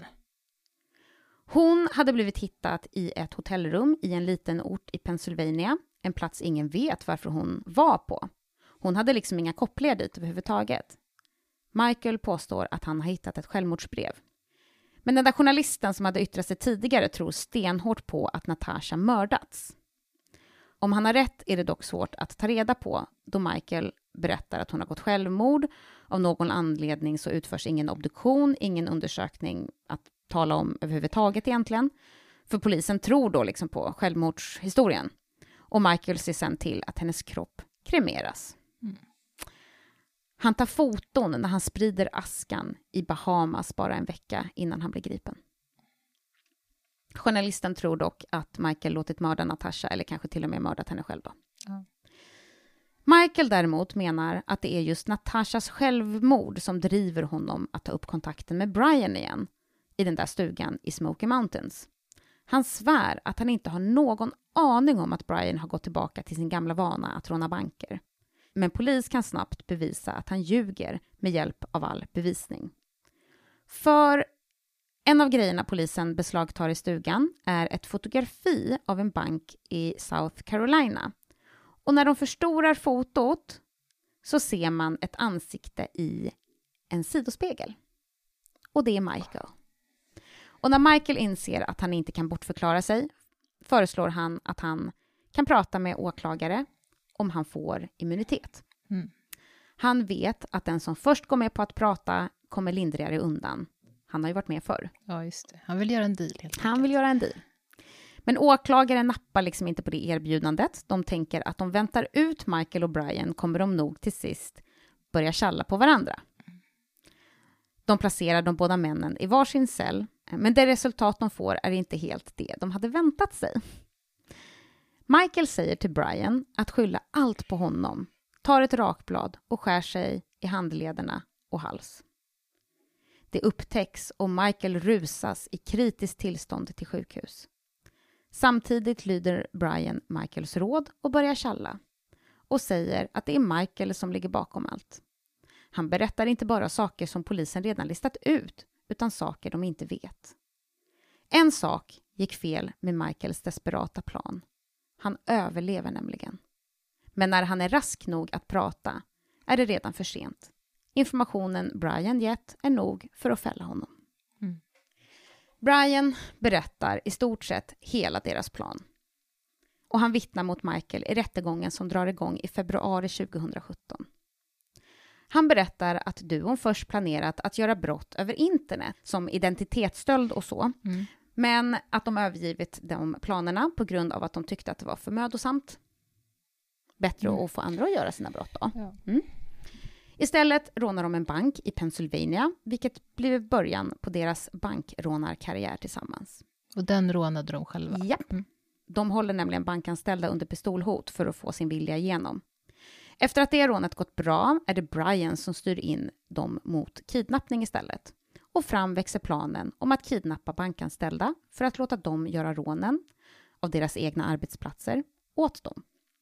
Hon hade blivit hittad i ett hotellrum i en liten ort i Pennsylvania. En plats ingen vet varför hon var på. Hon hade liksom inga kopplingar dit överhuvudtaget. Michael påstår att han har hittat ett självmordsbrev. Men den där journalisten som hade yttrat sig tidigare tror stenhårt på att Natasha mördats. Om han har rätt är det dock svårt att ta reda på, då Michael berättar att hon har gått självmord. Av någon anledning så utförs ingen obduktion, ingen undersökning att tala om överhuvudtaget egentligen. För polisen tror då liksom på självmordshistorien. Och Michael ser sen till att hennes kropp kremeras. Mm. Han tar foton när han sprider askan i Bahamas bara en vecka innan han blir gripen. Journalisten tror dock att Michael låtit mörda Natasha, eller kanske till och med mördat henne själv då. Ja. Michael däremot menar att det är just Natashas självmord som driver honom att ta upp kontakten med Brian igen i den där stugan i Smoky Mountains. Han svär att han inte har någon aning om att Brian har gått tillbaka till sin gamla vana att råna banker. Men polis kan snabbt bevisa att han ljuger med hjälp av all bevisning. För en av grejerna polisen beslagtar i stugan är ett fotografi av en bank i South Carolina. Och när de förstorar fotot så ser man ett ansikte i en sidospegel. Och det är Michael. Och när Michael inser att han inte kan bortförklara sig föreslår han att han kan prata med åklagare om han får immunitet. Mm. Han vet att den som först går med på att prata kommer lindrigare undan. Han har ju varit med förr. Ja, just det. Han vill göra en deal. Helt han vill göra en deal. Men åklagaren nappar liksom inte på det erbjudandet. De tänker att de väntar ut Michael och Brian kommer de nog till sist börja tjalla på varandra. De placerar de båda männen i varsin cell. Men det resultat de får är inte helt det de hade väntat sig. Michael säger till Brian att skylla allt på honom, tar ett rakblad och skär sig i handlederna och hals. Det upptäcks och Michael rusas i kritiskt tillstånd till sjukhus. Samtidigt lyder Brian Michaels råd och börjar tjalla och säger att det är Michael som ligger bakom allt. Han berättar inte bara saker som polisen redan listat ut, utan saker de inte vet. En sak gick fel med Michaels desperata plan. Han överlever nämligen. Men när han är rask nog att prata är det redan för sent. Informationen Brian gett är nog för att fälla honom. Mm. Brian berättar i stort sett hela deras plan. Och han vittnar mot Michael i rättegången som drar igång i februari tjugohundrasjutton. Han berättar att duon först planerat att göra brott över internet, som identitetsstöld och så. Mm. Men att de övergivit de planerna på grund av att de tyckte att det var för mödosamt. Bättre Mm. att få andra att göra sina brott då. Ja. Mm. Istället rånar de en bank i Pennsylvania, vilket blev början på deras bankrånarkarriär tillsammans. Och den rånade de själva. Japp. Mm. De håller nämligen bankanställda under pistolhot för att få sin vilja igenom. Efter att det rånet gått bra är det Brian som styr in dem mot kidnappning istället. Och fram växer planen om att kidnappa bankanställda för att låta dem göra rånen av deras egna arbetsplatser åt dem.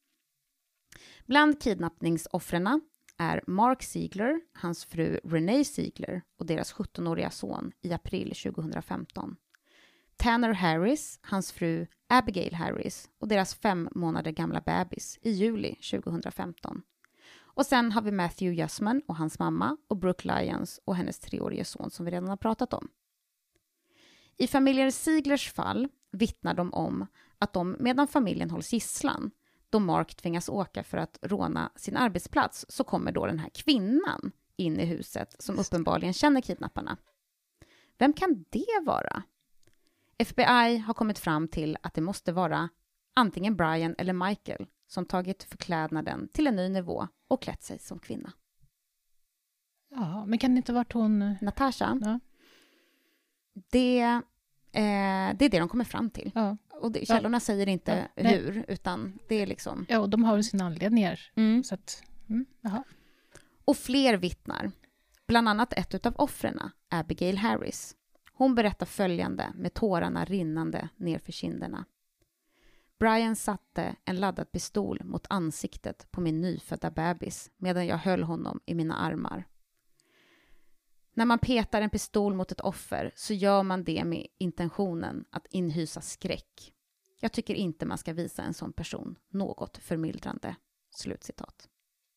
Bland kidnappningsoffrena är Mark Ziegler, hans fru Renee Ziegler och deras sjuttonåriga son i april tjugohundrafemton. Tanner Harris, hans fru Abigail Harris och deras fem månader gamla bebis i juli tjugohundrafemton. Och sen har vi Matthew Yusman och hans mamma och Brooke Lyons och hennes treårige son som vi redan har pratat om. I familjen Zieglers fall vittnar de om att de medan familjen hålls gisslan, då Mark tvingas åka för att råna sin arbetsplats, så kommer då den här kvinnan in i huset som uppenbarligen känner kidnapparna. Vem kan det vara? F B I har kommit fram till att det måste vara antingen Brian eller Michael som tagit förklädnaden till en ny nivå och klätt sig som kvinna. Ja, men kan det inte varit hon... Natasha, Ja. det, eh, det är det de kommer fram till. Ja. Och det, källorna säger inte Ja, nej. hur, utan det är liksom... ja, och de har väl sina anledningar. Mm. Så att, mm, jaha. Och fler vittnar, bland annat ett av offrena, Abigail Harris. Hon berättar följande med tårarna rinnande nerför kinderna. Brian satte en laddad pistol mot ansiktet på min nyfödda bebis medan jag höll honom i mina armar. När man petar en pistol mot ett offer så gör man det med intentionen att inhysa skräck. Jag tycker inte man ska visa en sån person något förmildrande. Slutcitat.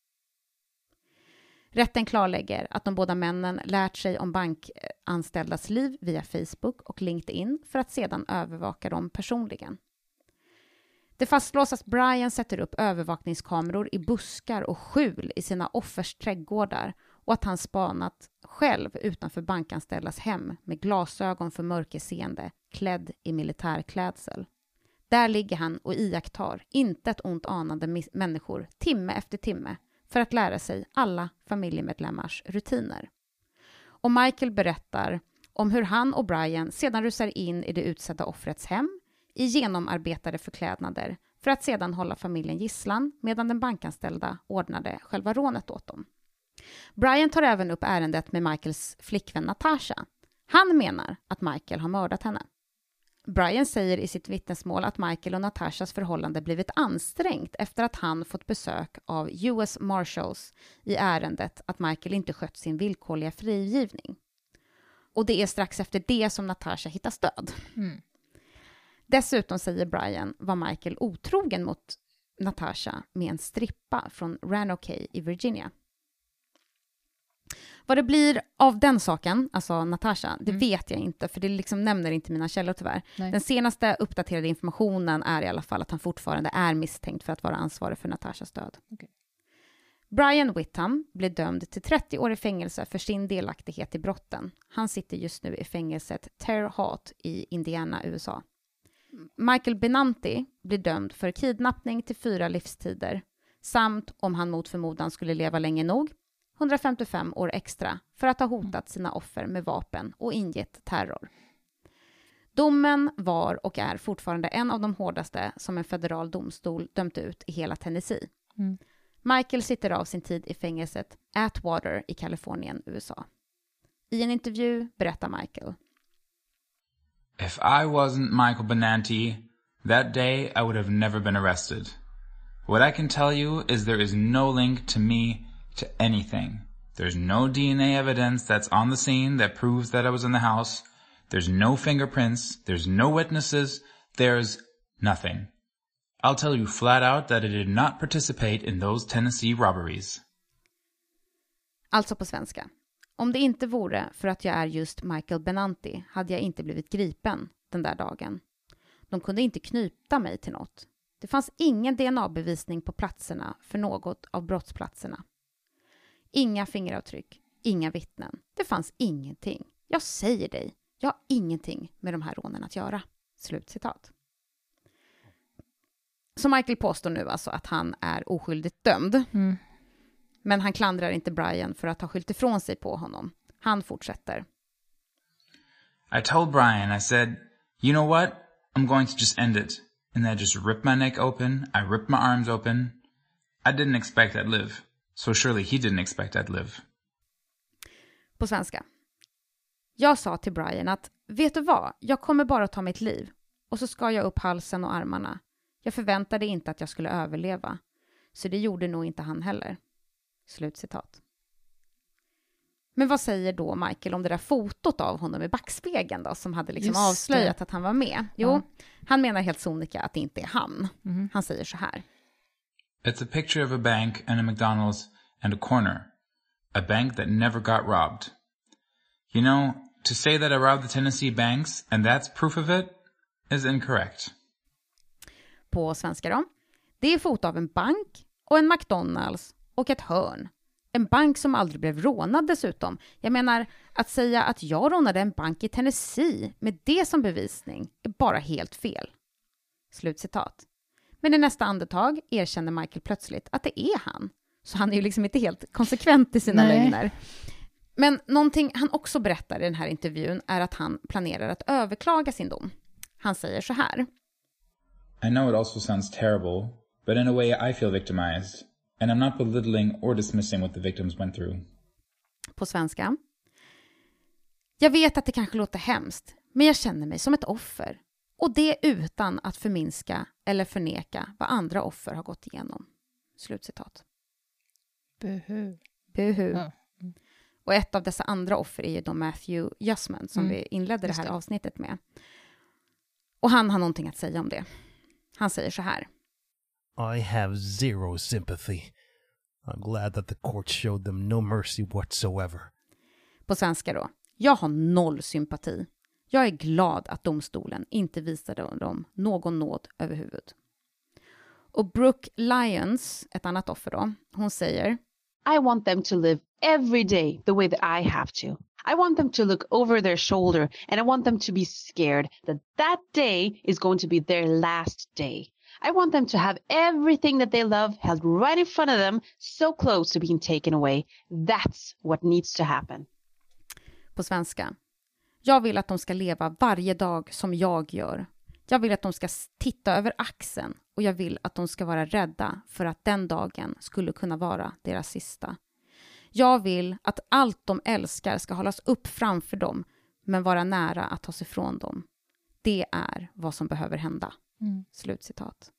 Rätten klarlägger att de båda männen lärt sig om bankanställdas liv via Facebook och LinkedIn för att sedan övervaka dem personligen. Det fastslås att Brian sätter upp övervakningskameror i buskar och skjul i sina offers trädgårdar och att han spanat själv utanför bankanställdas hem med glasögon för mörkerseende, klädd i militärklädsel. Där ligger han och iakttar inte ett ont anande mis- människor timme efter timme för att lära sig alla familjemedlemmars rutiner. Och Michael berättar om hur han och Brian sedan rusar in i det utsatta offrets hem i genomarbetade förklädnader för att sedan hålla familjen gisslan medan den bankanställda ordnade själva rånet åt dem. Brian tar även upp ärendet med Michaels flickvän Natasha. Han menar att Michael har mördat henne. Brian säger i sitt vittnesmål att Michael och Natashas förhållande blivit ansträngt efter att han fått besök av U S Marshals i ärendet att Michael inte skött sin villkorliga frigivning. Och det är strax efter det som Natasha hittas död. Mm. Dessutom säger Brian var Michael otrogen mot Natasha med en strippa från Roanoke i Virginia. Vad det blir av den saken, alltså Natasha, det Mm. vet jag inte, för det liksom nämner inte mina källor tyvärr. Nej. Den senaste uppdaterade informationen är i alla fall att han fortfarande är misstänkt för att vara ansvarig för Natashas död. Okej. Brian Whitham blev dömd till trettio år i fängelse för sin delaktighet i brotten. Han sitter just nu i fängelset Terre Haute i Indiana, U S A. Michael Benanti blir dömd för kidnappning till fyra livstider samt, om han mot förmodan skulle leva länge nog, hundrafemtiofem år extra för att ha hotat sina offer med vapen och ingett terror. Domen var och är fortfarande en av de hårdaste som en federal domstol dömt ut i hela Tennessee. Mm. Michael sitter av sin tid i fängelset Atwater i Kalifornien, U S A. I en intervju berättar Michael: If I wasn't Michael Benanti, that day I would have never been arrested. What I can tell you is there is no link to me to anything. There's no D N A evidence that's on the scene that proves that I was in the house. There's no fingerprints. There's no witnesses. There's nothing. I'll tell you flat out that I did not participate in those Tennessee robberies. Alltså på svenska: om det inte vore för att jag är just Michael Benanti hade jag inte blivit gripen den där dagen. De kunde inte knyta mig till något. Det fanns ingen D N A-bevisning på platserna för något av brottsplatserna. Inga fingeravtryck, inga vittnen. Det fanns ingenting. Jag säger dig, jag har ingenting med de här rånen att göra. Slutcitat. Så Michael påstår nu alltså att han är oskyldigt dömd. Mm. Men han klandrar inte Brian för att ha skyllt ifrån sig på honom. Han fortsätter. I told Brian, I said, you know what? I'm going to just end it. And I just ripped my neck open. I ripped my arms open. I didn't expect I'd live. So surely he didn't expect I'd live. På svenska. Jag sa till Brian att, vet du vad? Jag kommer bara ta mitt liv. Och så ska jag upp halsen och armarna. Jag förväntade inte att jag skulle överleva. Så det gjorde nog inte han heller. Slutcitat. Men vad säger då Michael om det där fotot av honom i backspegeln då, som hade liksom avslöjat att han var med? Jo, ja. Han menar helt sonika att det inte är han. Mm. Han säger så här. It's a picture of a bank and a McDonald's and a corner. A bank that never got robbed. You know, to say that I robbed the Tennessee banks and that's proof of it is incorrect. På svenska då. Det är foto av en bank och en McDonald's och ett hörn. En bank som aldrig blev rånad dessutom. Jag menar, att säga att jag rånade en bank i Tennessee med det som bevisning är bara helt fel. Slutcitat. Men i nästa andetag erkänner Michael plötsligt att det är han. Så han är ju liksom inte helt konsekvent i sina Nej. lögner. Men någonting han också berättar i den här intervjun är att han planerar att överklaga sin dom. Han säger så här. I know it also sounds terrible, but in a way I feel victimized. And I'm not belittling or dismissing what the victims went through. På svenska. Jag vet att det kanske låter hemskt, men jag känner mig som ett offer. Och det utan att förminska eller förneka vad andra offer har gått igenom. Slutcitat. Buhu. Buhu. Ja. Mm. Och ett av dessa andra offer är ju då Matthew Yusman som Mm. vi inledde det här Just det. avsnittet med. Och han har någonting att säga om det. Han säger så här. I have zero sympathy. I'm glad that the court showed them no mercy whatsoever. På svenska då. Jag har noll sympati. Jag är glad att domstolen inte visade dem någon nåd överhuvud. Och Brooke Lyons, ett annat offer då, hon säger I want them to live every day the way that I have to. I want them to look over their shoulder and I want them to be scared that that day is going to be their last day. I want them to have everything that they love held right in front of them, so close to being taken away. That's what needs to happen. På svenska. Jag vill att de ska leva varje dag som jag gör. Jag vill att de ska titta över axeln och jag vill att de ska vara rädda för att den dagen skulle kunna vara deras sista. Jag vill att allt de älskar ska hållas upp framför dem men vara nära att ta sig från dem. Det är vad som behöver hända. Mm. Slutcitat.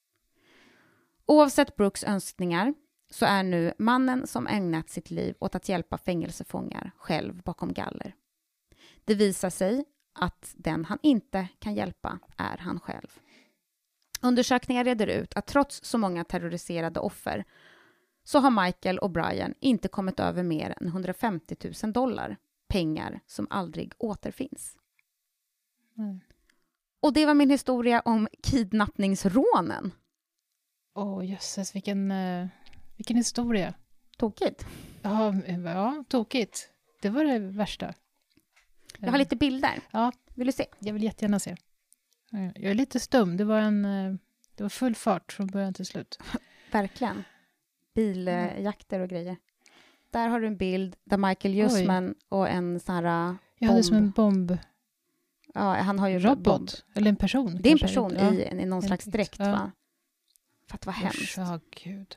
Oavsett Brooks önskningar så är nu mannen som ägnat sitt liv åt att hjälpa fängelsefångar själv bakom galler. Det visar sig att den han inte kan hjälpa är han själv. Undersökningar reder ut att trots så många terroriserade offer så har Michael och Brian inte kommit över mer än hundrafemtio tusen dollar. Pengar som aldrig återfinns. Mm. Och det var min historia om kidnappningsrånen. Åh, oh, jösses, vilken, uh, vilken historia. Tokigt. Ja, ja, tokigt. Det var det värsta. Jag har lite bilder. Ja. Vill du se? Jag vill jättegärna se. Jag är lite stum. Det var en det var full fart från början till slut. Verkligen. Biljakter och grejer. Där har du en bild där Michael Yusman och en sån här bomb. Ja, det är som en bomb. Ja, han har ju robot. Bomb. Eller en person. Det är en person ja. i, i någon slags dräkt, ja. Va? För att det var hemskt. Ja, gud.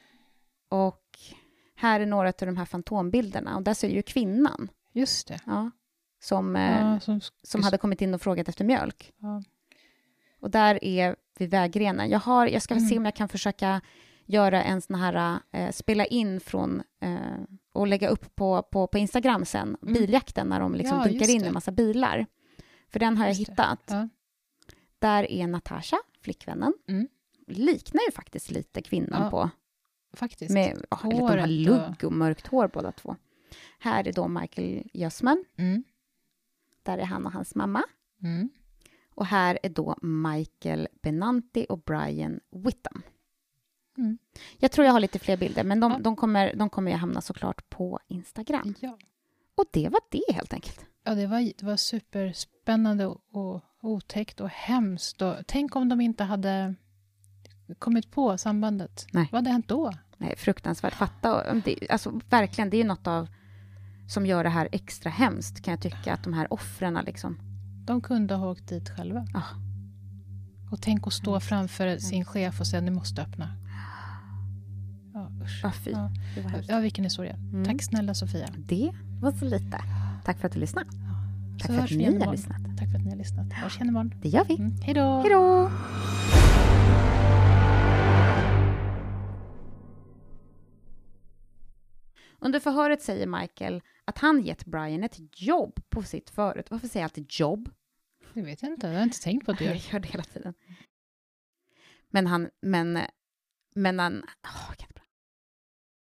Och här är några av de här fantombilderna. Och där ser ju kvinnan. Just det. Ja. Som, ja, eh, som, som hade kommit in och frågat efter mjölk. Ja. Och där är vid vägrenen. Jag, har, jag ska mm. se om jag kan försöka göra en sån här, eh, spela in från eh, och lägga upp på, på, på Instagram sen. Mm. Biljakten när de liksom ja, dunkar in en massa bilar. För den har jag just hittat. Ja. Där är Natasha, flickvännen. Mm. Liknar ju faktiskt lite kvinnan ja, på. Faktiskt. Med, oh, eller de har lugg och mörkt hår båda två. Här är då Michael Yusman. Mm. Där är han och hans mamma. Mm. Och här är då Michael Benanti och Brian Whitham. Mm. Jag tror jag har lite fler bilder, men de, Ja. de, kommer, de kommer jag hamna såklart på Instagram. Ja. Och det var det helt enkelt. Ja, det var, det var superspännande och, och otäckt och hemskt. Och tänk om de inte hade kommit på sambandet. Nej. Vad hade hänt då? Nej, fruktansvärt. Fatta. och Det, alltså, verkligen, det är ju något av som gör det här extra hemskt, kan jag tycka. Att de här offren liksom... De kunde ha åkt dit själva. Ah. Och tänk att stå framför sin chef och säga, ni måste öppna. Ja, usch. Ah, fy. Ja. Det var hemskt. Ja, vilken historia. Mm. Tack snälla Sofia. Det var så lite. Tack för att du lyssnade. Tack Så för hörs att vi ni igen har imorgon. lyssnat. Tack för att ni har lyssnat. Hörs igen imorgon. Det gör vi. Mm. Hej då! Hej då! Under förhöret säger Michael att han gett Brian ett jobb på sitt företag. Varför säger jag alltid jobb? Det vet jag inte. Jag har inte tänkt på att du Jag gör. gör det hela tiden. Men han, men, men han, åh, jag kan inte